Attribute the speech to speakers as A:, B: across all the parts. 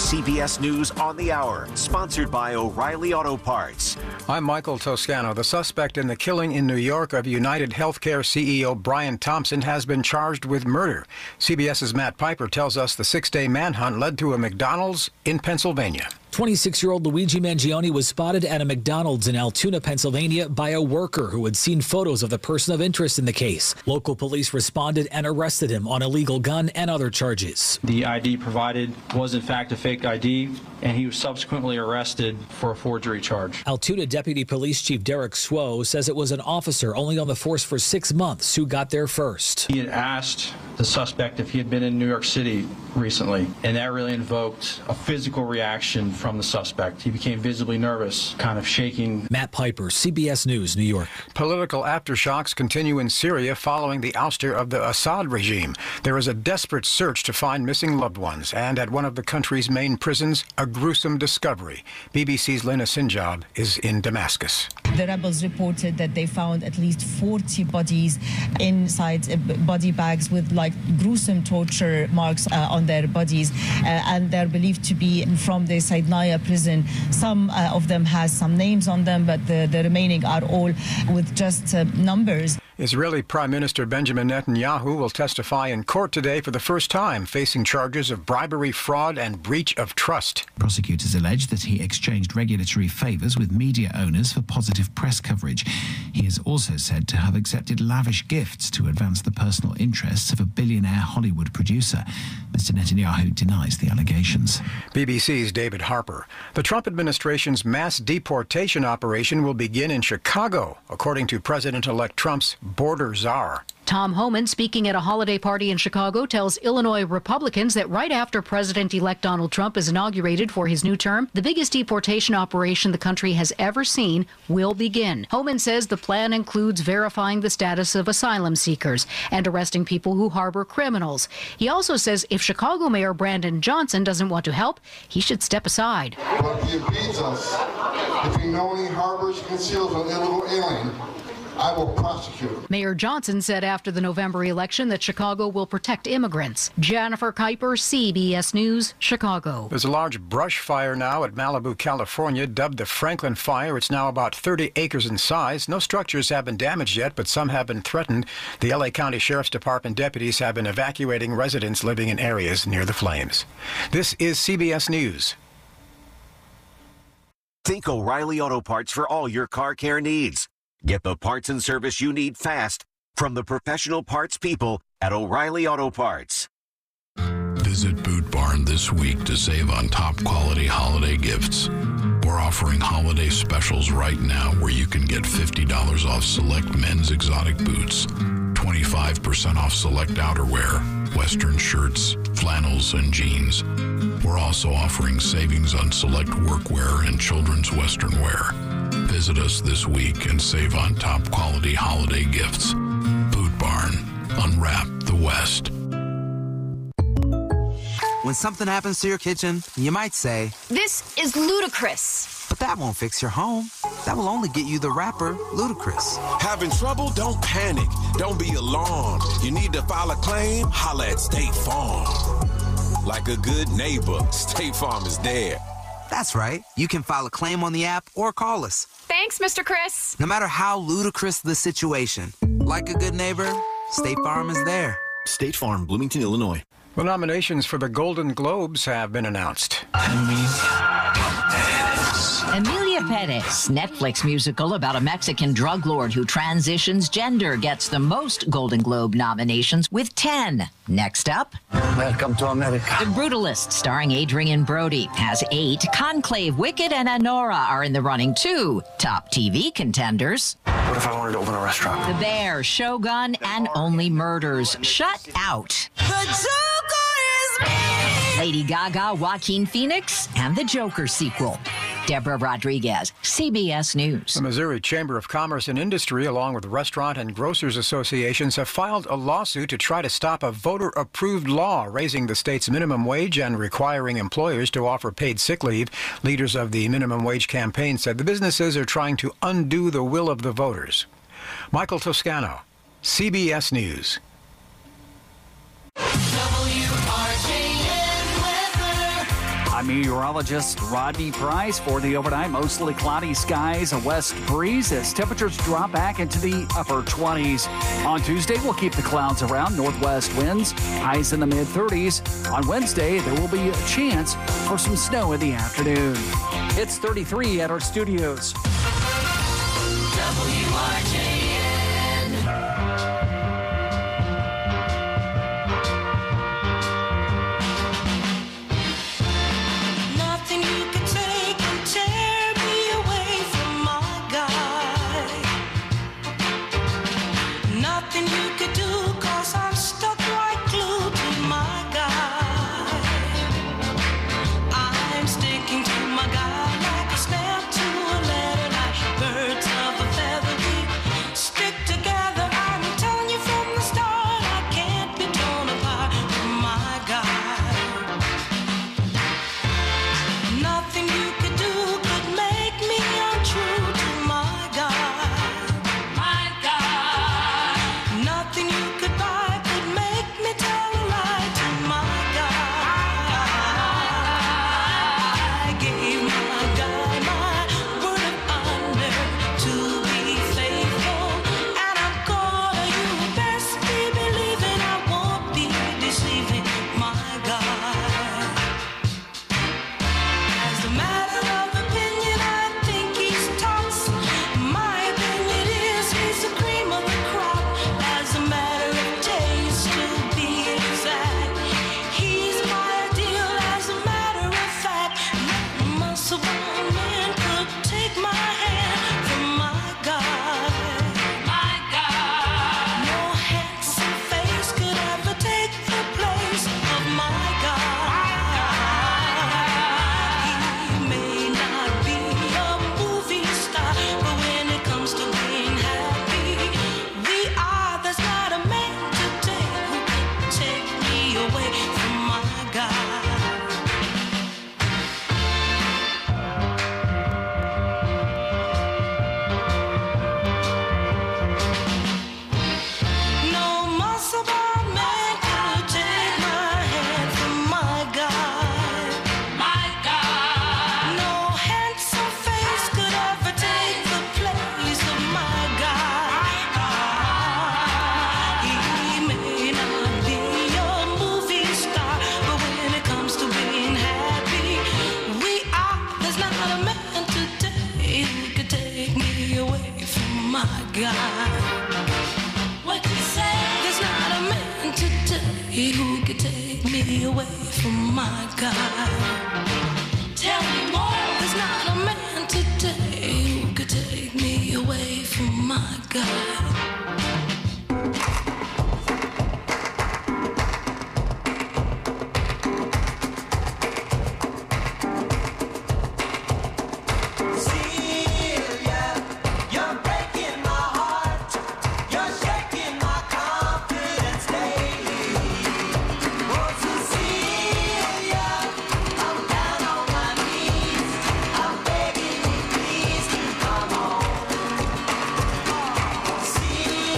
A: CBS News on the Hour, sponsored by O'Reilly Auto Parts.
B: I'm Michael Toscano. The suspect in the killing in New York of United Healthcare CEO Brian Thompson has been charged with murder. CBS's Matt Piper tells us the six-day manhunt led to a McDonald's in Pennsylvania.
C: 26-year-old Luigi Mangione was spotted at a McDonald's in Altoona, Pennsylvania by a worker who had seen photos of the person of interest in the case. Local police responded and arrested him on illegal gun and other charges.
D: The ID provided was in fact a fake ID, and he was subsequently arrested for a forgery charge.
C: Altoona Deputy Police Chief Derek Swo says it was an officer only on the force for 6 months who got there first.
D: He had asked the suspect if he had been in New York City recently, and that really invoked a physical reaction from the suspect. He became visibly nervous, kind of shaking.
C: Matt Piper, CBS News, New York.
B: Political aftershocks continue in Syria following the ouster of the Assad regime. There is a desperate search to find missing loved ones, and at one of the country's main prisons, a gruesome discovery. BBC's Lena Sinjab is in Damascus.
E: The rebels reported that they found at least 40 bodies inside body bags with gruesome torture marks on their bodies, and they're believed to be from the Saidnaya prison. Some of them has some names on them, but the remaining are all with just numbers.
B: Israeli Prime Minister Benjamin Netanyahu will testify in court today for the first time, facing charges of bribery, fraud, and breach of trust.
F: Prosecutors allege that he exchanged regulatory favors with media owners for positive press coverage. He is also said to have accepted lavish gifts to advance the personal interests of a billionaire Hollywood producer. Mr. Netanyahu denies the allegations.
B: BBC's David Harper. The Trump administration's mass deportation operation will begin in Chicago, according to President-elect Trump's border czar.
G: Tom Homan, speaking at a holiday party in Chicago, tells Illinois Republicans that right after President-elect Donald Trump is inaugurated for his new term, the biggest deportation operation the country has ever seen will begin. Homan says the plan includes verifying the status of asylum seekers and arresting people who harbor criminals. He also says if Chicago Mayor Brandon Johnson doesn't want to help, he should step aside.
H: But if he impedes us, if he knowingly harbors, conceals an illegal alien, I will prosecute him.
G: Mayor Johnson said after the November election that Chicago will protect immigrants. Jennifer Kuiper, CBS News, Chicago.
B: There's a large brush fire now at Malibu, California, dubbed the Franklin Fire. It's now about 30 acres in size. No structures have been damaged yet, but some have been threatened. The LA County Sheriff's Department deputies have been evacuating residents living in areas near the flames. This is CBS News.
A: Think O'Reilly Auto Parts for all your car care needs. Get the parts and service you need fast from the professional parts people at O'Reilly Auto Parts.
I: Visit Boot Barn this week to save on top quality holiday gifts. We're offering holiday specials right now where you can get $50 off select men's exotic boots, 25% off select outerwear, Western shirts, flannels, and jeans. We're also offering savings on select workwear and children's Western wear. Visit us this week and save on top quality holiday gifts. Boot Barn. Unwrap the West.
J: When something happens to your kitchen, you might say,
K: "This is ludicrous."
J: But that won't fix your home. That will only get you the rapper, Ludacris.
L: Having trouble? Don't panic. Don't be alarmed. You need to file a claim? Holla at State Farm. Like a good neighbor, State Farm is there.
J: That's right. You can file a claim on the app or call us.
K: Thanks, Mr. Chris.
J: No matter how ludicrous the situation, like a good neighbor, State Farm is there.
M: State Farm, Bloomington, Illinois.
B: The nominations for the Golden Globes have been announced.
N: Emilia Perez, Netflix musical about a Mexican drug lord who transitions gender, gets the most Golden Globe nominations with 10. Next up,
O: Welcome to America.
N: The Brutalist, starring Adrian Brody, has 8. Conclave, Wicked, and Anora are in the running too. Top TV contenders.
O: What if I wanted to open a restaurant?
N: The Bear, Shogun, and Only Murders. Shut out.
P: The Joker is me!
N: Lady Gaga, Joaquin Phoenix, and the Joker sequel. Deborah Rodriguez, CBS News.
B: The Missouri Chamber of Commerce and Industry, along with restaurant and grocers associations, have filed a lawsuit to try to stop a voter-approved law raising the state's minimum wage and requiring employers to offer paid sick leave. Leaders of the minimum wage campaign said the businesses are trying to undo the will of the voters. Michael Toscano, CBS News.
Q: I'm meteorologist Rodney Price. For the overnight, mostly cloudy skies, a west breeze as temperatures drop back into the upper 20s. On Tuesday, we'll keep the clouds around, northwest winds, highs in the mid-30s. On Wednesday, there will be a chance for some snow in the afternoon. It's 33 at our studios.
P: Nothing you could take and tear me away from my guy. Nothing you could do, 'cause I'm stuck like glue to my guy. I'm sticking to my guy like a snap to a letter, like birds of a feather. We stick together, I'm telling you from the start, I can't be torn apart from my guy. Nothing you could do could make me untrue to my guy. My guy. Nothing you could buy could make me tell a lie to my guy. I gave my guy my word of honor to be faithful, and I'm gonna, you best be believing I won't be deceiving my guy. As a matter of opinion, I think he's tops. My opinion is he's the cream of the crop. As a matter of taste, to be exact, he's my ideal. As a matter of fact, no muscle-bound man could take my hand from my guy. My guy. No handsome face could ever take the place of my guy. He may not be a movie star, but when it comes to being happy, we are. There's not a man today who can take me away from my guy. No muscle-bound man could take my hand from my guy. My guy. No handsome face could ever take the place of my guy. He may not be a movie star, but when it comes to being happy, we are. There's not a man today who could take me away from my guy. What you say? There's not a man today who could take me away from my guy. Tell me more. There's not a man today who could take me away from my guy. Celia, you're breaking my heart. You're shaking my confidence daily. Oh, Cecilia, I'm down on my knees. I'm begging you, please, to come home. Celia.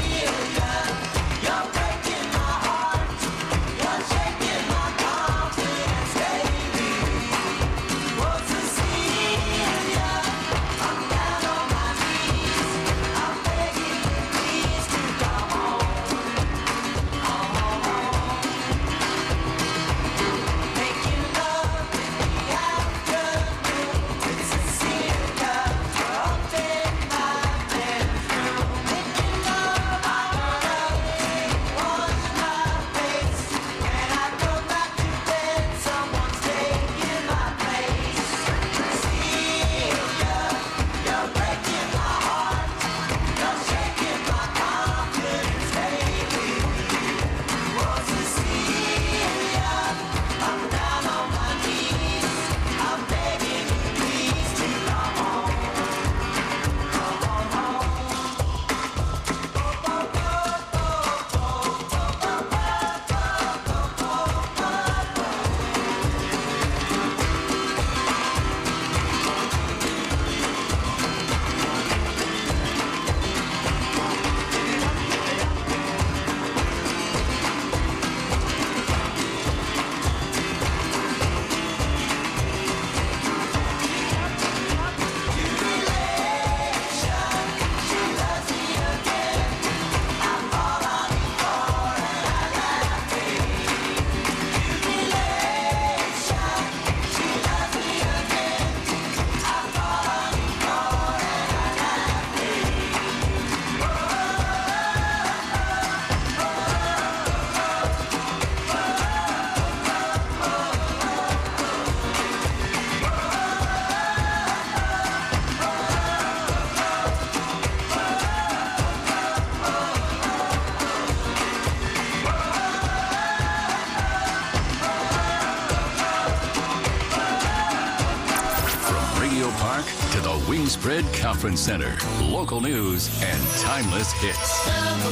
R: Radio Park to the Wingspread Conference Center. Local news and timeless hits.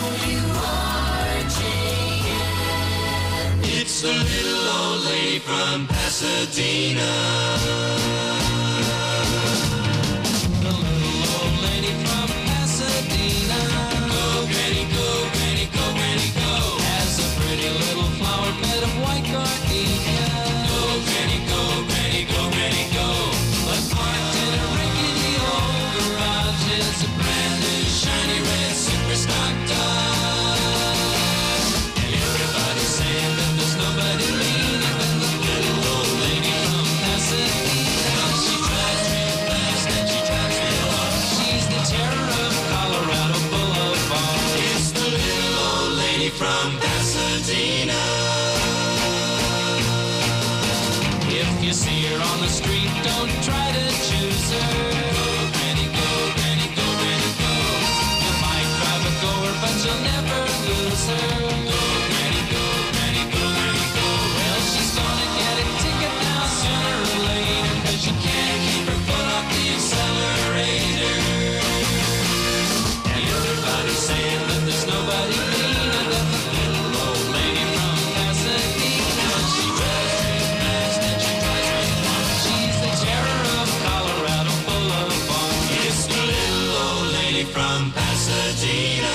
P: It's the little old lady from Pasadena. The little old lady from Pasadena. Go, Granny, go, Granny, go, Granny, go. Has a pretty little flower bed of white gardenia. Go, Granny, go, Granny, go, Granny, go. But parked in a rickety old garage is a brand new shiny red super stock Dodge. And everybody's saying that there's nobody meaner than the little old lady from Pasadena. She drives real fast and she drives real hard. She's the terror of Colorado Boulevard. It's the little old lady from Pasadena. If you see her on the street, don't try to choose her. Go, Granny, go, Granny, go, Granny, go. You might drive a goer, but you'll never lose her. Go, Granny, go, Granny, go, Granny, go. Well, she's gonna get a ticket now sooner or later, 'cause you can't keep her foot off the accelerator. And everybody's saying that there's nobody meaner than the little old lady from Pasadena. She drives real fast and she drives real hard. She's the terror of Colorado Boulevard. It's the little old lady from Pasadena.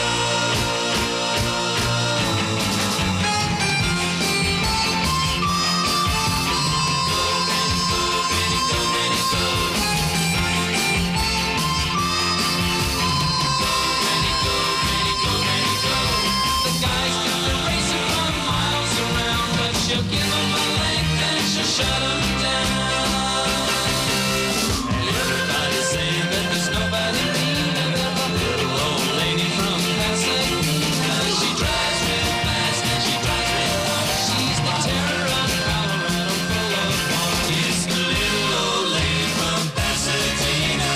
P: The guys got the racing for miles around, but she'll give them a length and she'll shut them down. And everybody's saying that there's nobody meaner than the little old lady from Pasadena. She drives real fast and she drives real hard. She's the terror of Colorado Boulevard. It's the little old lady from Pasadena.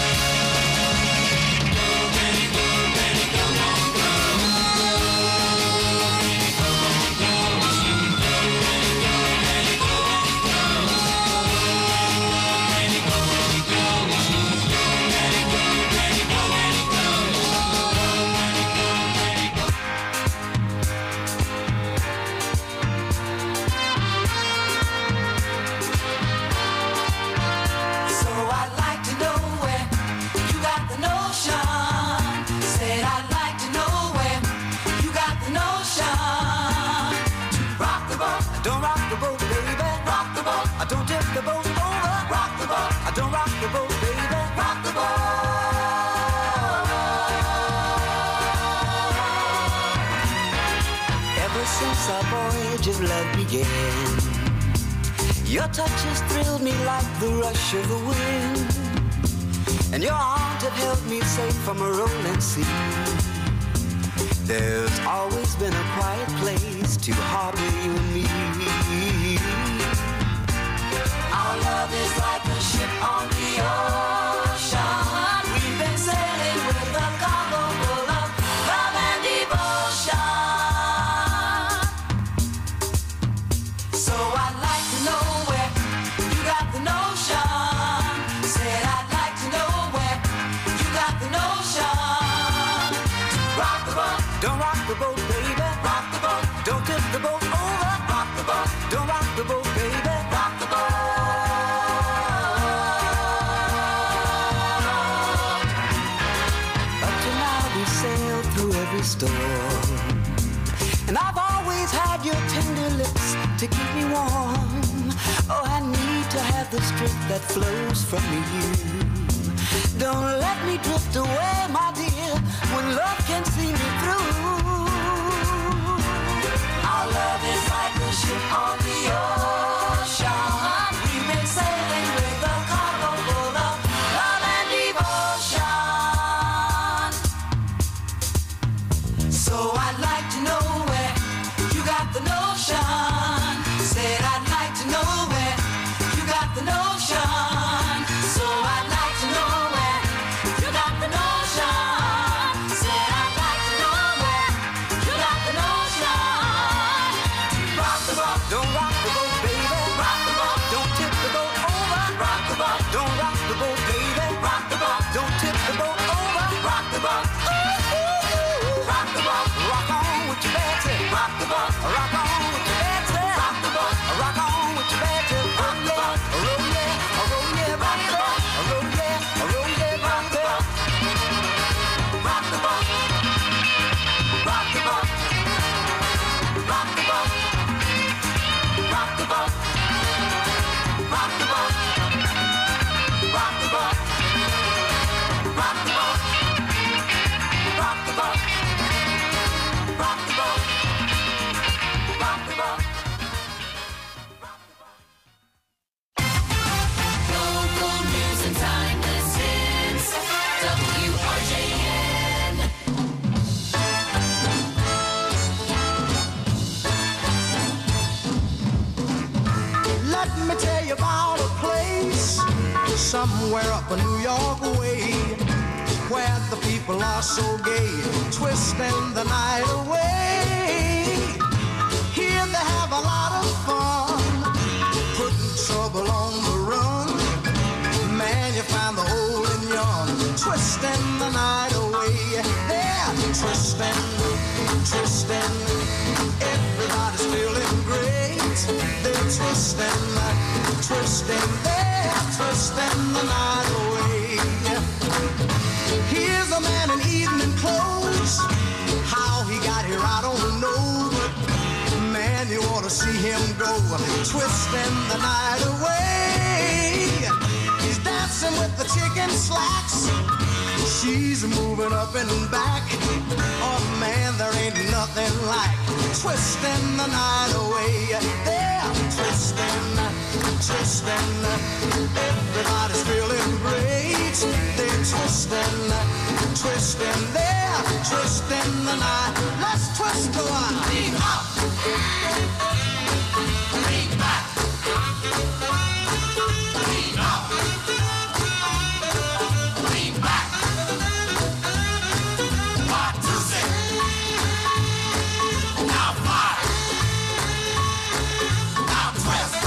P: Go, Granny, go, Granny, go, Granny, go. So I'd like to know where you got the notion. Said I'd like to know where you got the notion. Rock the boat, don't rock the boat, baby. Rock the boat, I don't tip the boat over. Rock the boat, I don't rock the boat, baby. Rock the boat. Ever since our voyage of love began, your touch has thrilled me like the rush of the wind, and your arms have held me safe from a rolling sea. There's always been a quiet place to harbor you and me. Our love is like a ship on the ocean. We've been sailing with a cargo full of love and devotion. So I'd like to know where you got the notion. Said I'd like to know where you got the notion. Rock the boat, don't rock the boat, baby. Rock the boat, don't tip the boat over. Rock the boat, don't rock the boat, baby. Rock the boat. Up to now we sailed through every storm, and I've always had your tender lips to keep me warm. Oh, I need to have the strength that flows from you. Don't let me drift away, my dear, when love can see me through. Our love is like a ship on the ocean. We've been sailing with a cargo full of love and devotion. So I'd like to know where you got the notion. Said I'd like to know where you got the notion. So I'd like to know where you got the notion. Said I'd like to know where
S: somewhere up a New York way, where the people are so gay, twisting the night away. Here they have a lot of fun, putting trouble on the run. Man, you find the old and young, twisting the night away. They're twisting, twisting, everybody's feeling great. They're twisting, twisting, they're twisting the night away. Here's a man in evening clothes, how he got here I don't know, but man, you ought to see him go, twisting the night away. He's dancing with the chicken slacks, she's moving up and back. Oh man, there ain't nothing like twisting the night away. They're twisting, twisting, everybody's feeling great. They're twisting, twisting, they're twisting the night. Let's twist a while. Lean up, lean back, lean up, lean back. 1, 2, 6. Now 5. Now twist.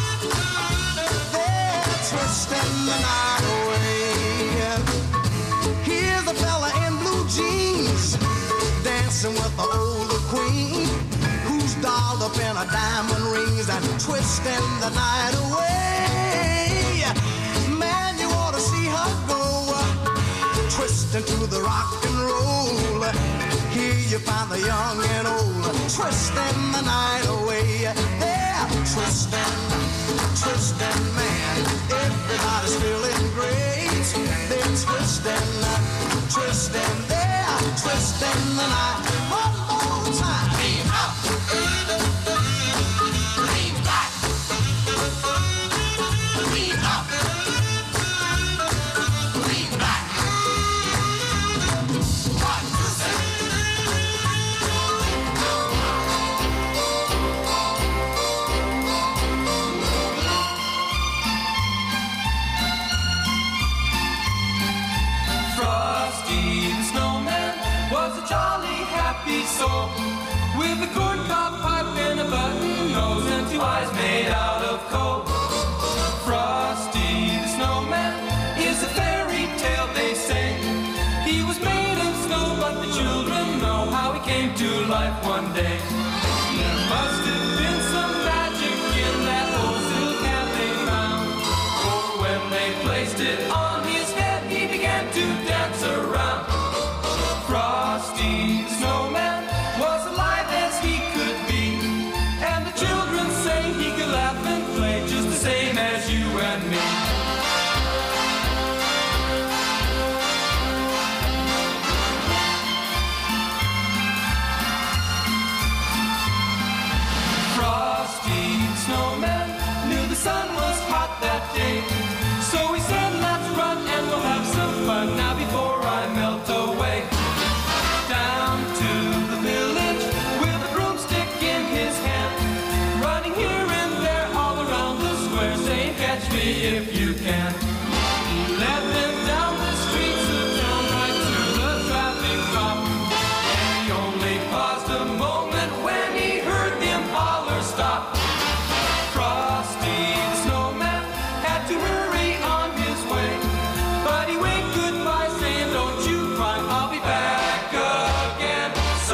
S: They're twisting the night away. Here's a fella in blue jeans, dancing with the older queen, who's dolled up in her diamond rings and twisting the night away. Man, you ought to see her go, twisting to the rock and roll. Here you find the young and old, twisting the night away. They're twisting, twisting, man, everybody's feeling great. They're twisting, twisting, they're twisting the night. One more time. Lean up, lean back, lean up, lean back. 1, 2, 6.
P: Frosty the Snowman was a jolly happy soul, with a corncob pipe and a button nose and 2 eyes made out of coal. Frosty the Snowman is a fairy tale, they say. He was made of snow, but the children know how he came to life one day. There must have been some magic in that old silk hat they found, for when they placed it on his head, he began to dance around. Frosty the Snowman was alive as he could be, and the children say he could laugh and play just the same as you and me. Frosty the Snowman knew the sun was hot that day, so he said, let's run and we'll have some fun now before I melt away. Down to the village with a broomstick in his hand, running here and there all around the square, saying, catch me if you can. He led them down the streets of town right to the traffic cop, and he only paused a moment when he heard them holler stop. Frosty the Snowman had to hurry on his way, but he waved goodbye saying, don't you cry, I'll be back again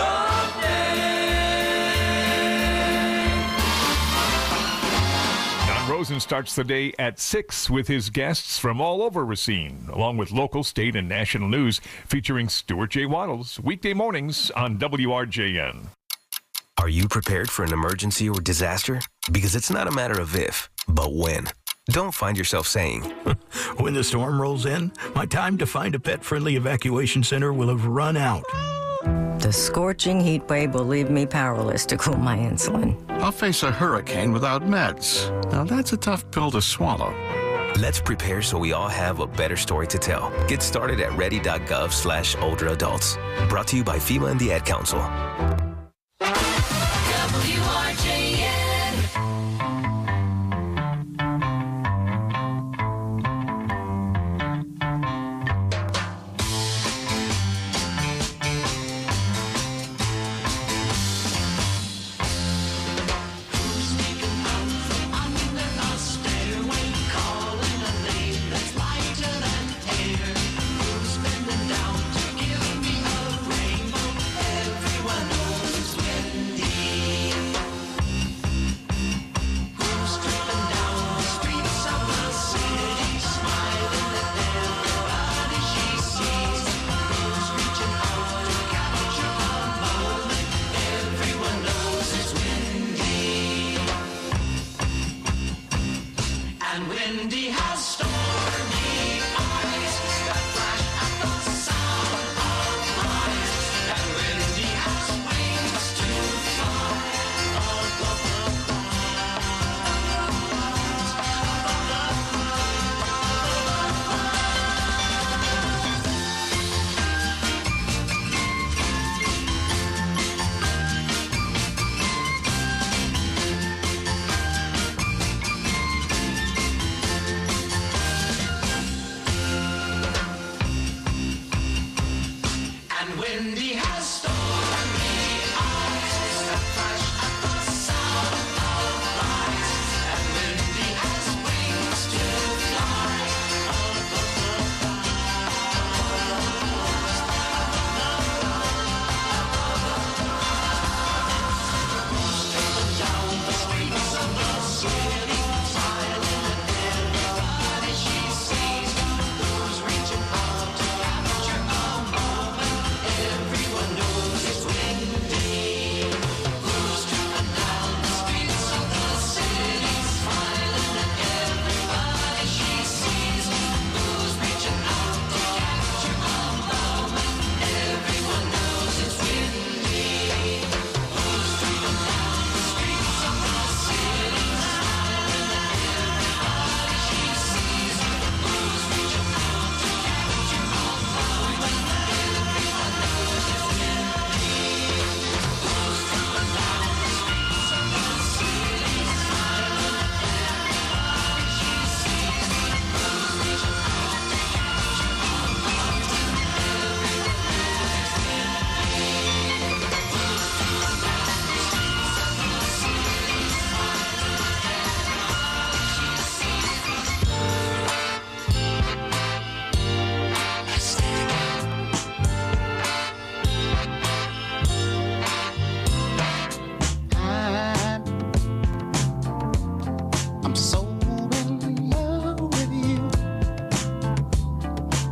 P: someday.
T: Don Rosen starts the day at 6 with his guests from all over Racine, along with local, state, and national news featuring Stuart J. Waddles, weekday mornings on WRJN.
U: Are you prepared for an emergency or disaster? Because it's not a matter of if, but when. Don't find yourself saying,
V: when the storm rolls in, my time to find a pet-friendly evacuation center will have run out.
W: The scorching heat wave will leave me powerless to cool my insulin.
X: I'll face a hurricane without meds. Now that's a tough pill to swallow.
U: Let's prepare so we all have a better story to tell. Get started at ready.gov/older adults. Brought to you by FEMA and the Ad Council.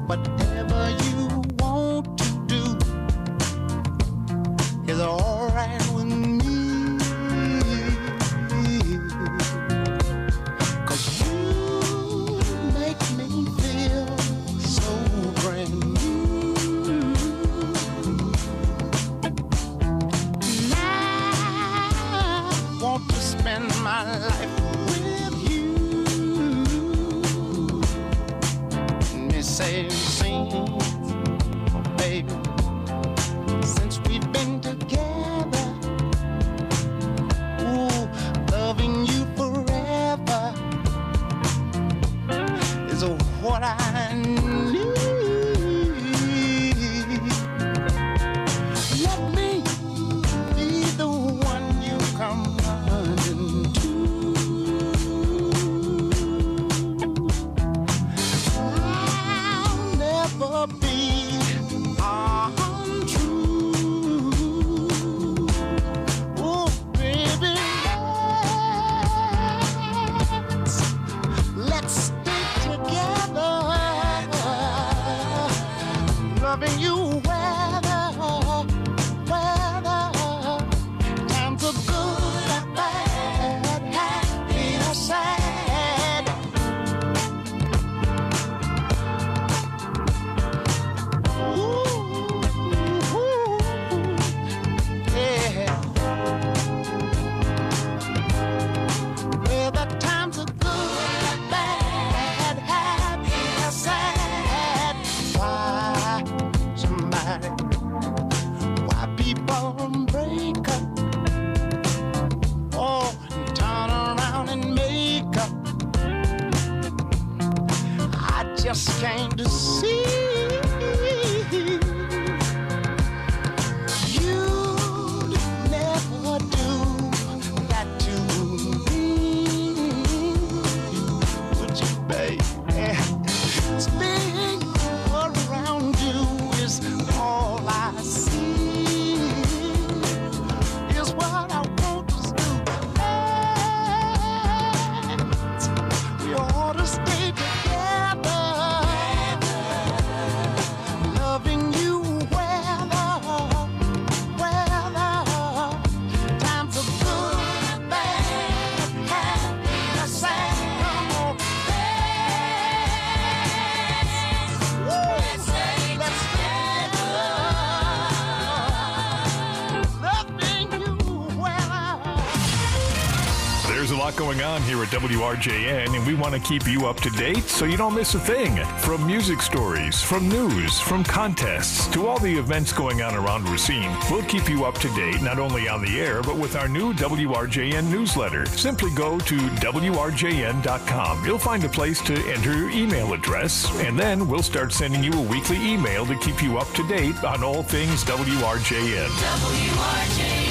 S: Whatever you want to do is all right with me. 'Cause you make me feel so brand new. And I want to spend my life with you. Same scenes, oh baby, since we've been together. Ooh, loving you forever is what I need. Let me be the one you come running to. Never be untrue. Oh, baby, let's stay together. Loving you weather times are good and bad, happy or sad. Just came to see you'd never do that to me, would you, baby? Staying around you is all I see, is what I want to do. We ought to stay together. Loving you weather times are good, bad, happy, or sad. Let's stay together. Loving you weather.
T: There's a lot going on here at WRJN, and we want to keep you up to date so you don't miss a thing. From music stories, from news, from contests, to all the events going on around Racine, we'll keep you up to date not only on the air, but with our new WRJN newsletter. Simply go to WRJN.com. You'll find a place to enter your email address, and then we'll start sending you a weekly email to keep you up to date on all things WRJN.
P: WRJN.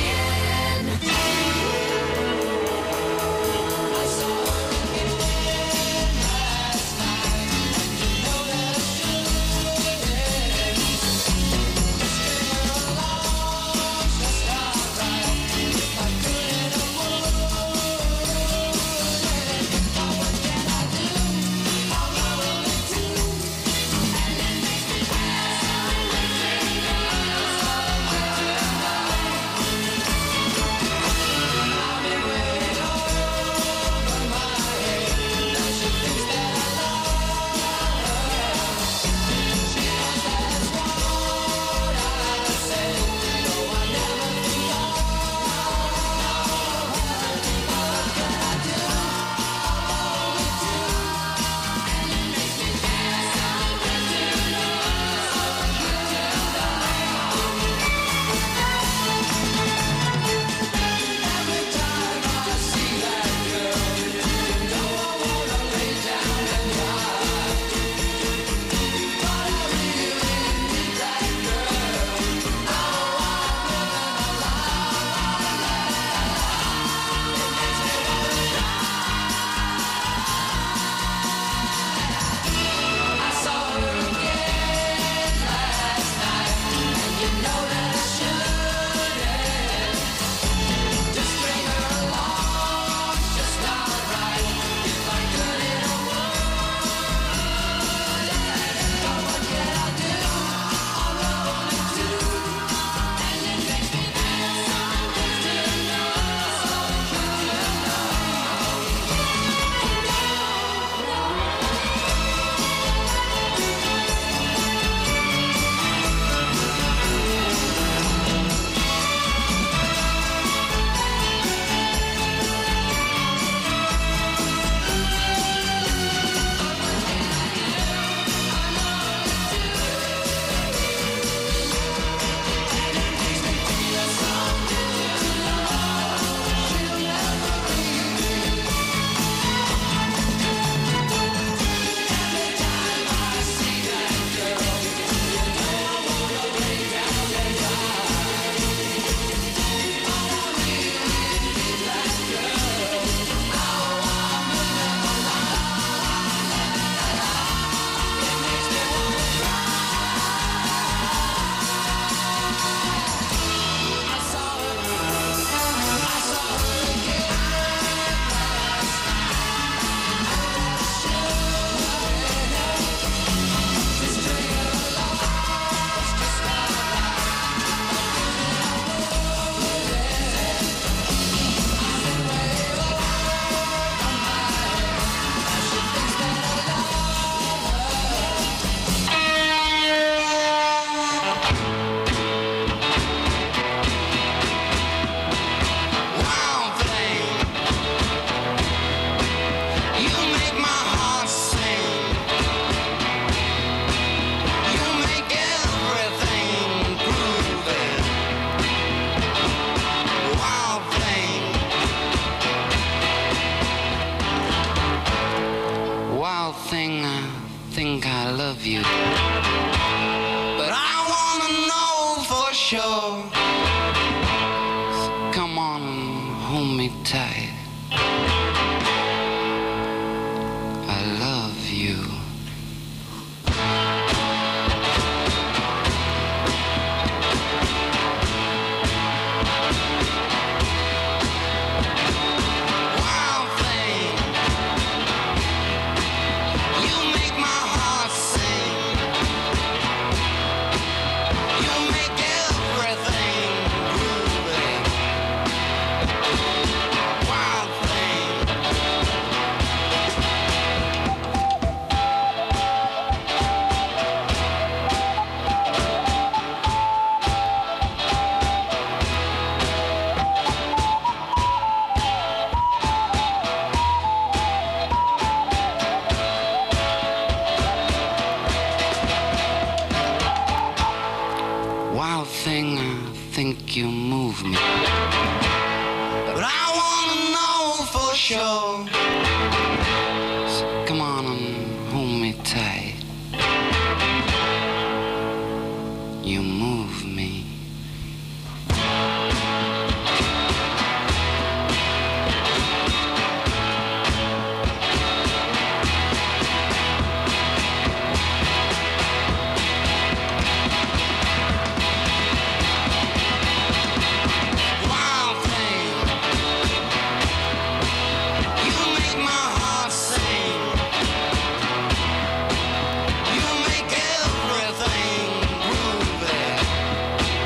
C: love you. But I wanna know for sure. So come on and hold me tight. I love you. Wild thing, you make my heart sing. You make everything groovy. Wild thing. Wild thing, I think you move me. But I wanna know for sure. So come on and hold me tight. You move me. Wild thing, you make my heart sing. You make everything groovy.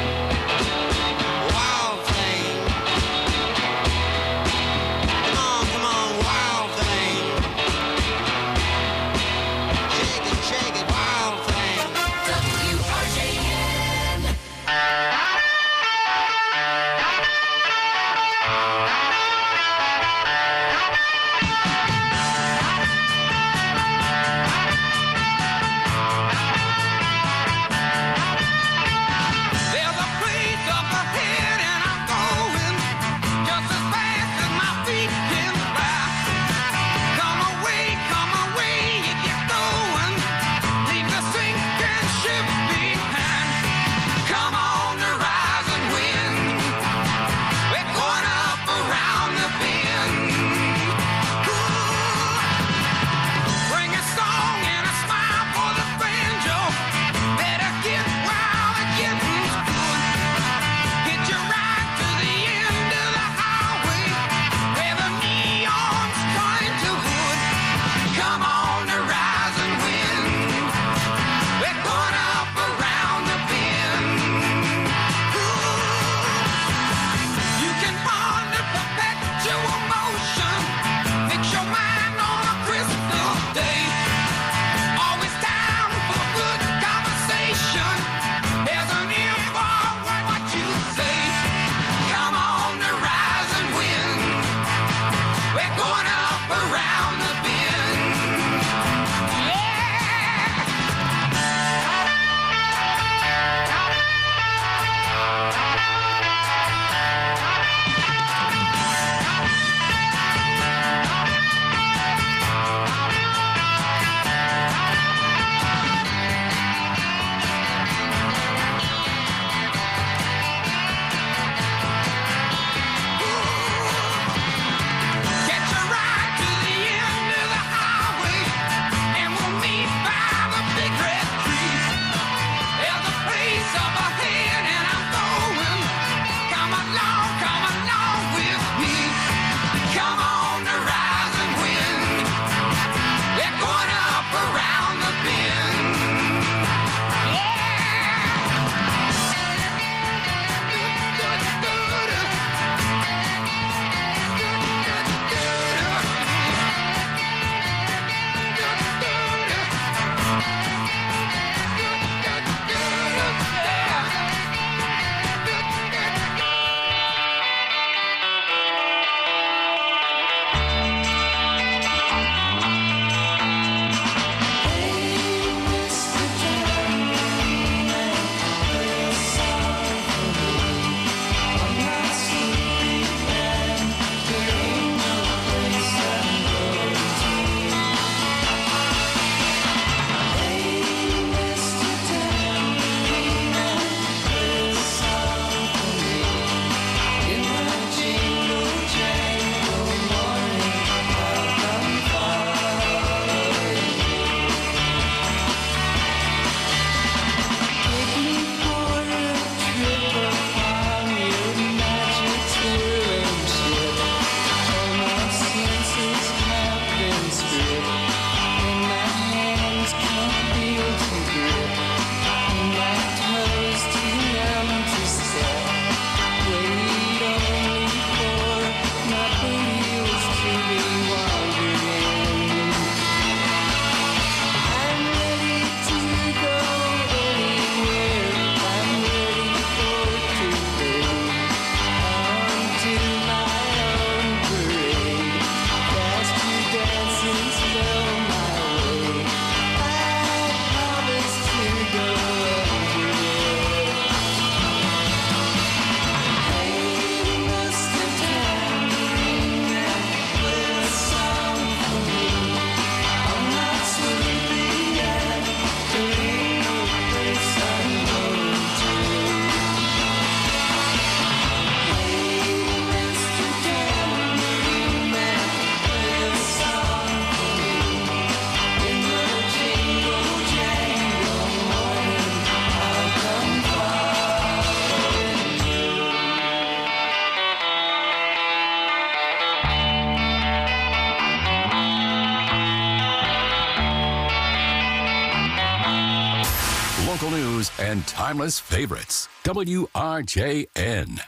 R: local news and timeless favorites. WRJN.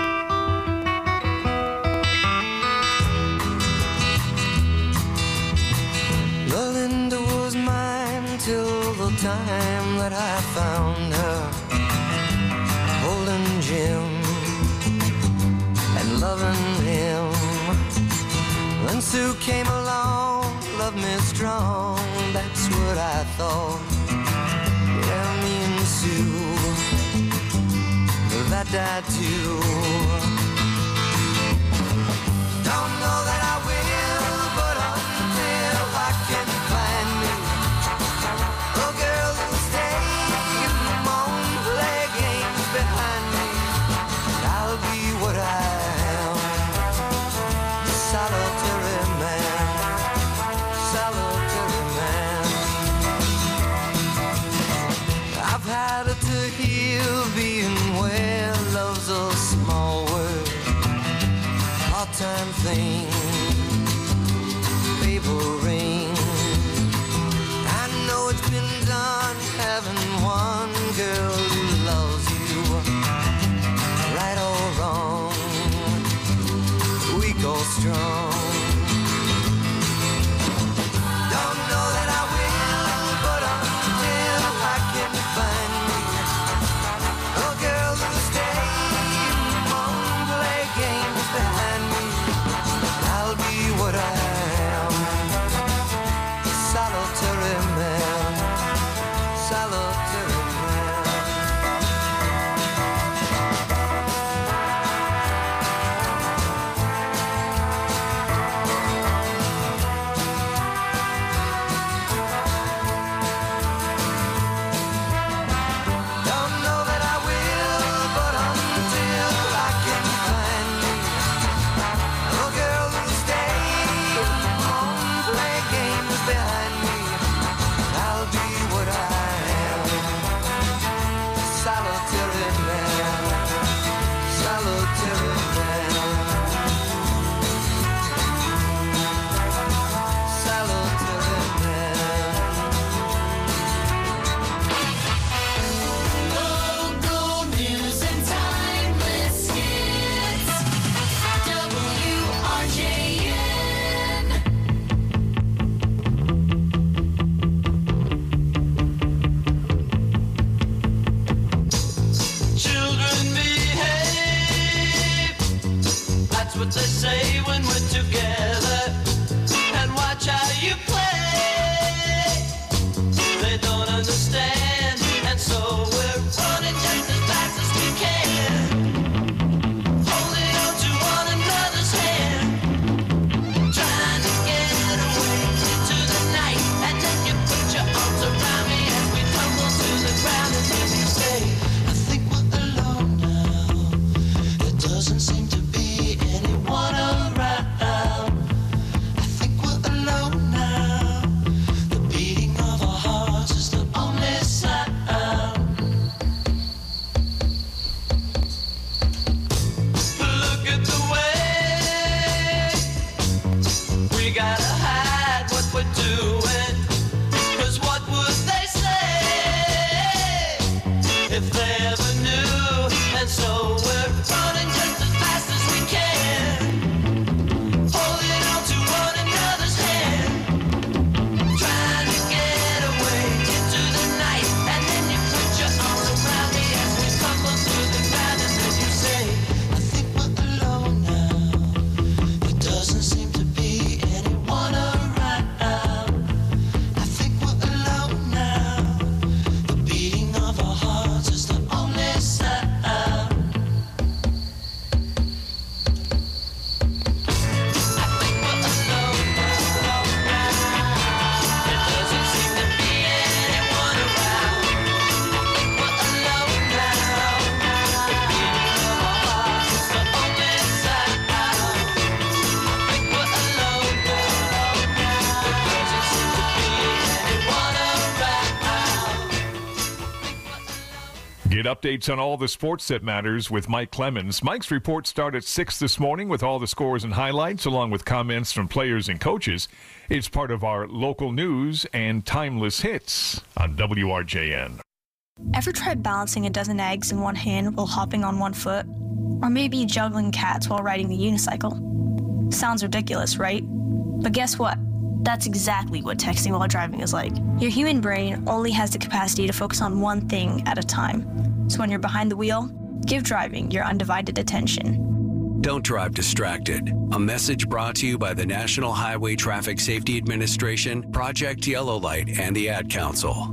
S: Linda was mine till the time that I found her holding Jim and loving him. Then Sue came along, loved me strong, that's what I thought. Yeah, me and Sue, that died too. Don't know that I will, but until I can find me a girl who'll stay in the moon, play games behind me, I'll be what I am, a solitary man, solitary man. I've had it to heal, being where love's a small word, part-time thing, paper ring. I know it's been done, having one girl who loves you, right or wrong, weak or strong. Don't know that I will, but until I can find me a girl who'll stay home, play games behind me, I'll be what I am, solitary man, solitary man. Don't know that I will, but until I can find me a girl who'll stay home, play games behind me, I'll be what I am, solitary man, solitary man, solitary man.
P: Local news and timeless hits. WRJN.
D: Children behave. That's what they say when we're together. And watch how you play. They don't understand, and so we're running just as fast as we can. Holding on to one another's hand. Trying to get away into the night. And then you put your arms around me as we tumble to the ground. And then you say, I think we're alone now. There doesn't seem to be anyone around. I think we're alone now. The beating of our hearts is the only sound. Look at the way we gotta hide what we're doing. 'Cause what would they say if they ever knew? And so we're running just as fast as we can, holding on to one another's hand, trying to get away into the night. And then you put your arms around me as we tumble through the ground. And then you say, I think we're alone now. There doesn't seem to be anyone around. I think we're alone now. The beating of our hearts is the only sound.
T: Get updates on all the sports that matters with Mike Clemens. Mike's reports start at 6 this morning with all the scores and highlights, along with comments from players and coaches. It's part of our local news and timeless hits on WRJN.
E: Ever tried balancing a dozen eggs in one hand while hopping on one foot? Or maybe juggling cats while riding the unicycle? Sounds ridiculous, right? But guess what? That's exactly what texting while driving is like. Your human brain only has the capacity to focus on one thing at a time. So when you're behind the wheel, give driving your undivided attention.
F: Don't drive distracted. A message brought to you by the National Highway Traffic Safety Administration, Project Yellow Light, and the Ad Council.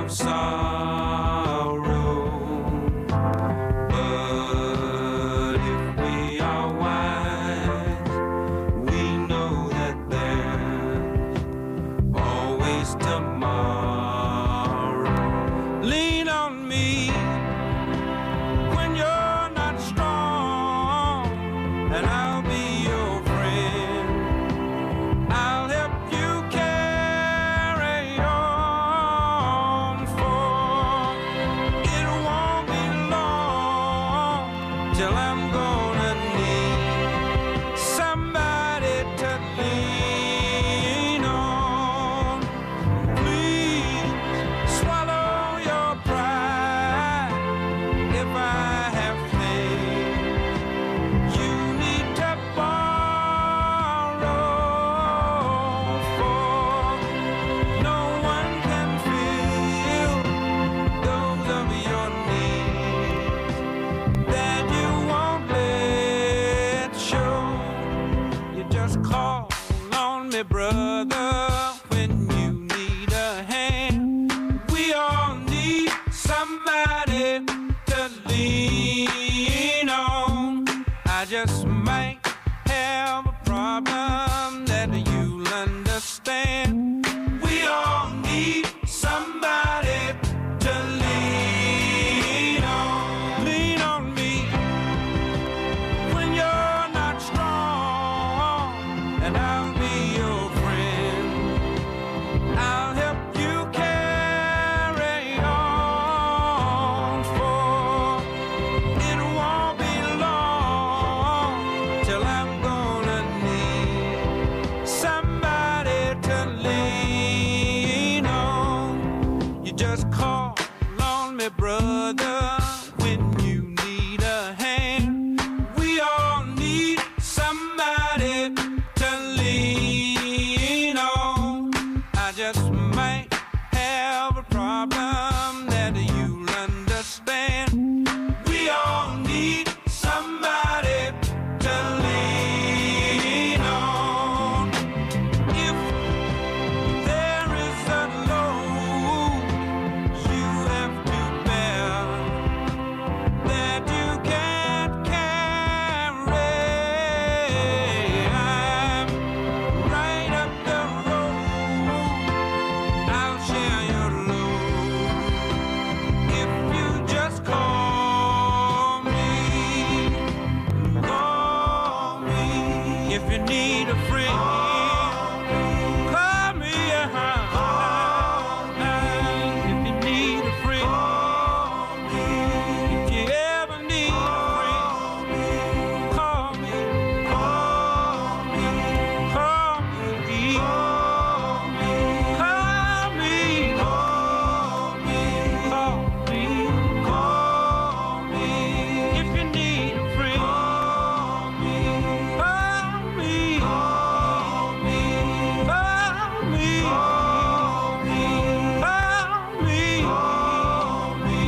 A: of sorrow. But if we are wise, we know that there's always tomorrow. Lean on me when you're not strong, and I'll be your friend. I'll help you carry on, for it won't be long till I'm gonna need somebody to lean on. Please swallow your pride if I have faith. You need to borrow, for no one can fill those of your needs that you won't let show. You just call on me, brother, when you need a hand. We all need somebody to lean on. I just might have a problem that you'll understand. We all need somebody to lean on. Lean on me when you're not strong, and I'll be your friend. I'll help you carry on, for it won't be long till I'm gonna need somebody to lean on. You just call on me, brother, when you need a hand. We all need somebody to lean on. I just might have a problem that you'll understand. We all need somebody to lean on. If there is a load you have to bear that you can't carry, I'm right up the road. I'll share your load if you just call me. Call me if you need a friend. Call me, if you need a friend. If you ever need a friend, call me. Call me. Call me. Call me. Call me. Call me. Call me. If you need a friend, call me. Call me. Call me. Call me. Call me. Call me. Call me.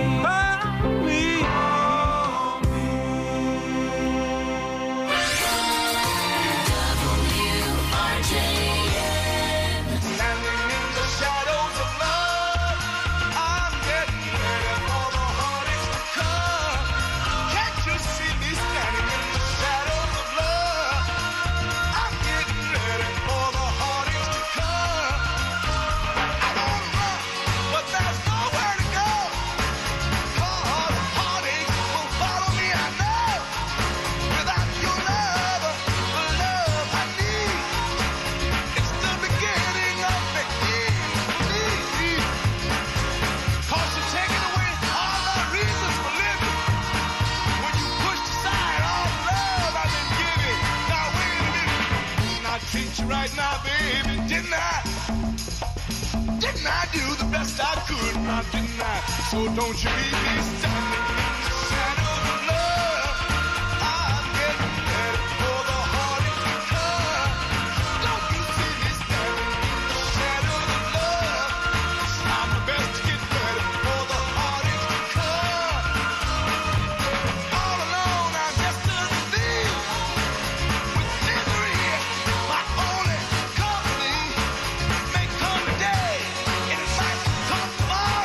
S: Standing in the shadows of love, I'm getting ready for the heartaches to come. Can't you see me standing in the shadows of love? I'm getting ready for the heartaches to come. I wanna run, but there's nowhere to go. 'Cause the heartache will follow me, I know. Without your love, the love I need, it's the beginning of the end for me. 'Cause you're taking away all my reasons for living. When you pushed aside all the love I've been giving. Now wait a minute, didn't I treat you right now, baby? Didn't I? Didn't I do the best I could? Now didn't I? So don't you leave me standing in the shadows of love. I'm getting ready for the heartache to come. Don't you see me standing in the shadows of love? I'm the best to get ready for the heartache to come. All alone, I'm just a thief with misery, my only company. It may come today, and it might come tomorrow.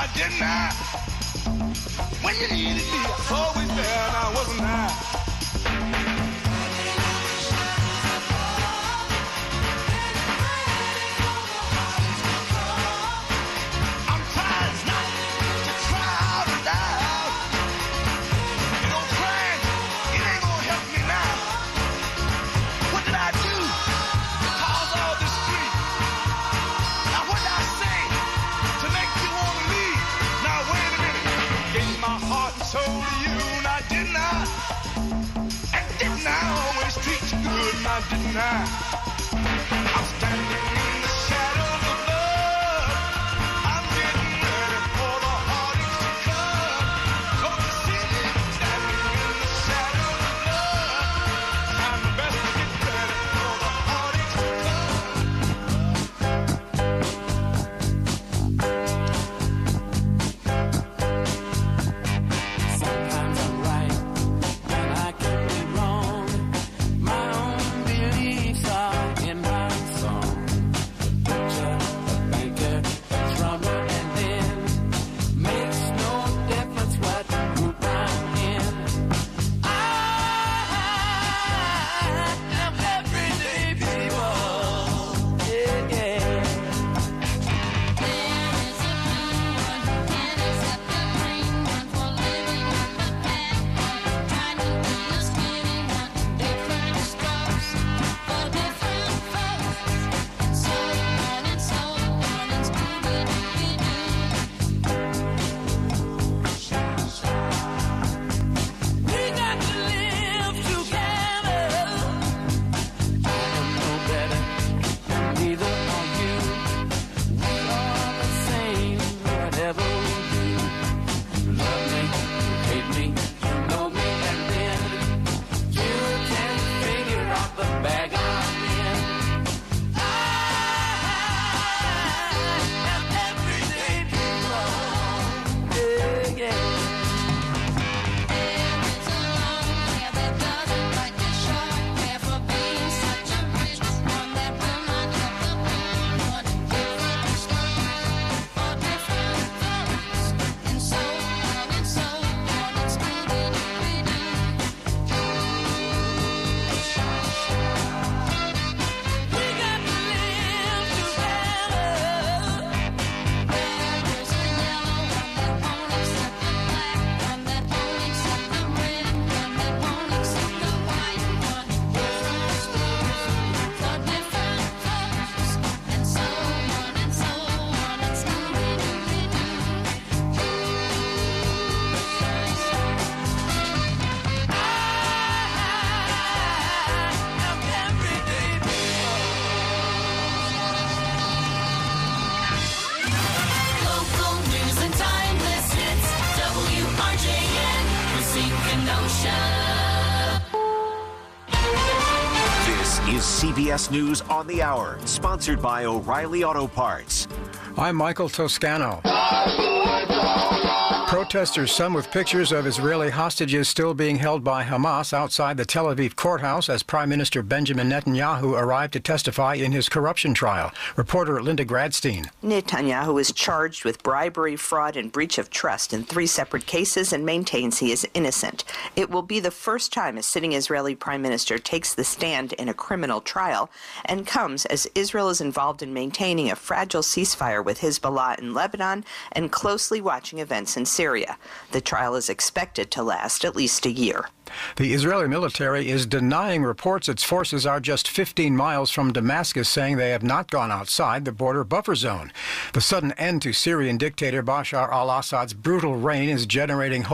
A: now didn't I? When you needed me, I was always there, and I wasn't I? Didn't I? I'm standing in the shadows of love. I'm getting ready for the heartaches to come. Don't you see me standing in the shadows of love? I'm the best to get ready for the heartaches to come.
D: Sometimes I'm right and I can be wrong. My own beliefs are in my song. A butcher, a banker, a drummer, and then makes no difference what group I'm in. I am everyday people. Yeah, yeah. There is a blue one who can't accept the green one for living on the path. Trying to be a skinny one, different strokes for different folks, and so on and so on, and Scooby-Dooby-Doo. We got to live together. I am no better, and neither are you. We are the same, whatever we do. You love me, you hate me, you know me, and then you can figure out the bag I'm in. I am everyday people. Yeah, yeah. There is a long hair that doesn't like the short hair for being such a rich one that will not help the poor one. Different strokes for different folks, and so on and so on, and Scooby-Dooby-Doo. We got to live together. There is a yellow one that won't accept the black one, that won't accept the red one, that won't accept the white one. Different strokes for different folks, and so on and so on, and Scooby-Dooby-Doo. I am everyday local news and timeless hits. WRJN, Racine Kenosha.
G: This is CBS News on the Hour, sponsored by O'Reilly Auto Parts.
B: I'm Michael Toscano. Protesters, some with pictures of Israeli hostages still being held by Hamas outside the Tel Aviv courthouse as Prime Minister Benjamin Netanyahu arrived to testify in his corruption trial. Reporter Linda Gradstein.
H: Netanyahu is charged with bribery, fraud, and breach of trust in 3 separate cases and maintains he is innocent. It will be the first time a sitting Israeli prime minister takes the stand in a criminal trial, and comes as Israel is involved in maintaining a fragile ceasefire with Hezbollah in Lebanon and closely watching events in Syria. The trial is expected to last at least a year.
B: The Israeli military is denying reports its forces are just 15 miles from Damascus, saying they have not gone outside the border buffer zone. The sudden end to Syrian dictator Bashar al-Assad's brutal reign is generating